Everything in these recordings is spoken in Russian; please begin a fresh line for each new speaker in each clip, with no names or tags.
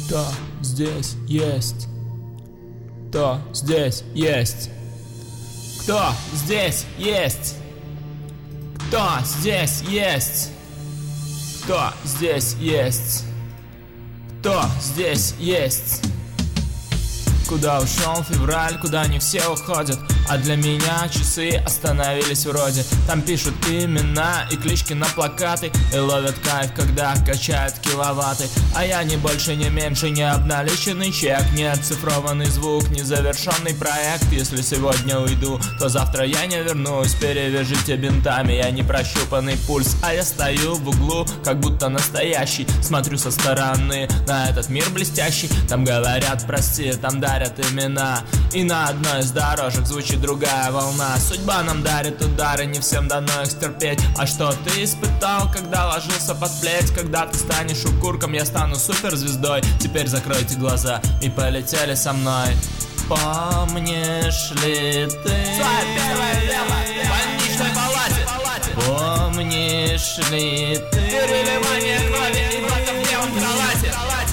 Кто здесь есть? Кто здесь есть? Кто здесь есть? Кто здесь есть? Кто здесь есть? Кто здесь есть? Куда ушел февраль, куда не все уходят, а для меня часы остановились вроде. Там пишут имена и клички на плакаты, и ловят кайф, когда качают киловатты. А я ни больше, ни меньше, не обналиченный чек, не оцифрованный звук, не завершенный проект. Если сегодня уйду, то завтра я не вернусь. Перевяжите бинтами, я не прощупанный пульс, а я стою в углу, как будто настоящий. Смотрю со стороны на этот мир блестящий. Там говорят прости, там дарят имена, и на одной из дорожек звучит другая волна. Судьба нам дарит удары, не всем дано их стерпеть. А что ты испытал, когда ложился под плеть? Когда ты станешь укурком, я стану суперзвездой. Теперь закройте глаза и полетели со мной. Помнишь ли ты
свое первое дело в больничной палате?
Помнишь ли ты
переливание крови и доктор в белом кровати?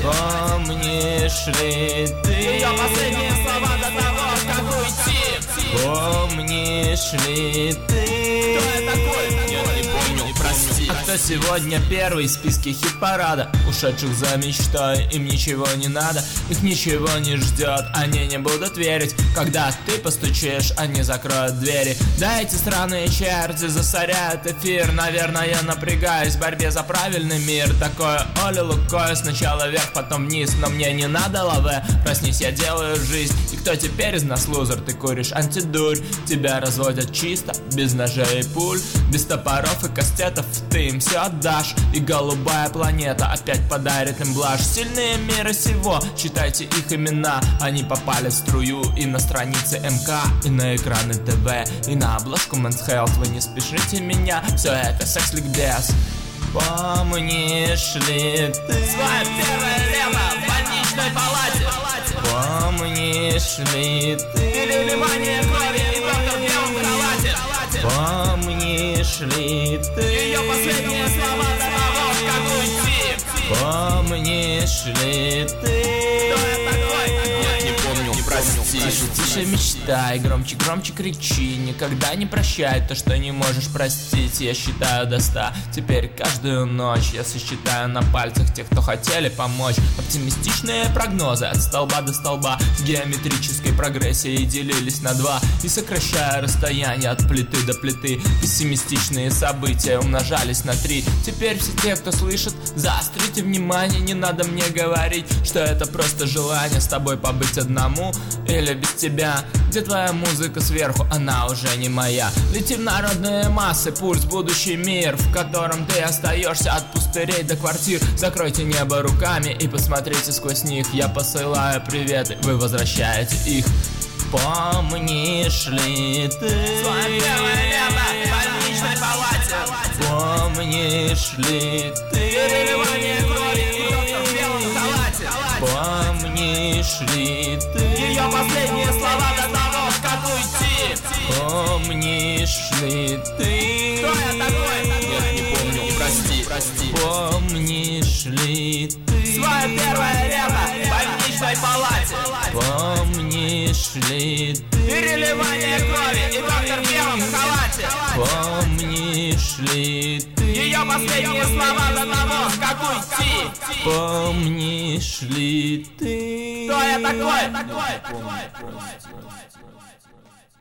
Помнишь ли ты
ее последние слова до того, как уйти?
Помнишь ли ты
кто я такой?
Я не помню, прости. А кто сегодня первый в списке хит-парада? Ушедших за мечтой, им ничего не надо, их ничего не ждет, они не будут верить. Когда ты постучишь, они закроют двери. Да эти сраные черти засоряют эфир. Наверное, я напрягаюсь в борьбе за правильный мир. Такое Оля Лукой, сначала вверх, потом вниз. Но мне не надо лаве, проснись, я делаю жизнь. И кто теперь из нас лузер? Ты куришь антидурь, тебя разводят чисто, без ножей и пуль, без топоров и кастетов. Ты им все отдашь, и голубая планета опять подарит им блажь. Сильные мира сего, читайте их имена. Они попали в струю и на страницы МК, и на экраны ТВ, и на обложку Men's Health. Вы не спешите меня, все это секс-ликбез. Помнишь ли ты
свое первое лето в больничной палате?
Помнишь ли ты
переливание крови и доктор в белом кровати?
Помнишь ли ты
ее последние слова до того, как уйти?
Помнишь ли ты
кто я такой?
Я не помню, прости. Тише мечтай, громче кричи. Никогда не прощай то, что не можешь простить. Я считаю до 100, теперь каждую ночь я сосчитаю на пальцах тех, кто хотели помочь. Оптимистичные прогнозы от столба до столба с геометрической прогрессией делились на 2, и сокращая расстояние от плиты до плиты, пессимистичные события умножались на 3. Теперь все те, кто слышит, заострите внимание. Не надо мне говорить, что это просто желание с тобой побыть одному или без тебя. Где твоя музыка сверху? Она уже не моя. Лети в народные массы, пульс, будущий мир, в котором ты остаешься от пустырей до квартир. Закройте небо руками и посмотрите сквозь них. Я посылаю приветы, вы возвращаете их. Помнишь ли ты
свое первое лето в больничной палате?
Помнишь ли ты
переливание крови и доктор в белом халате?
Помнишь ли ты
ее последние слова до того, как уйти?
Помнишь ли ты
кто я такой?
Я не помню, прости. Помнишь ли ты
свое первое лето в больничной палате?
Помнишь ли ты
переливание крови и доктор в белом халате?
Помнишь ли ты
ее последние слова до того, как уйти?
Помнишь ли ты
кто я такой?
Я не помню, прости.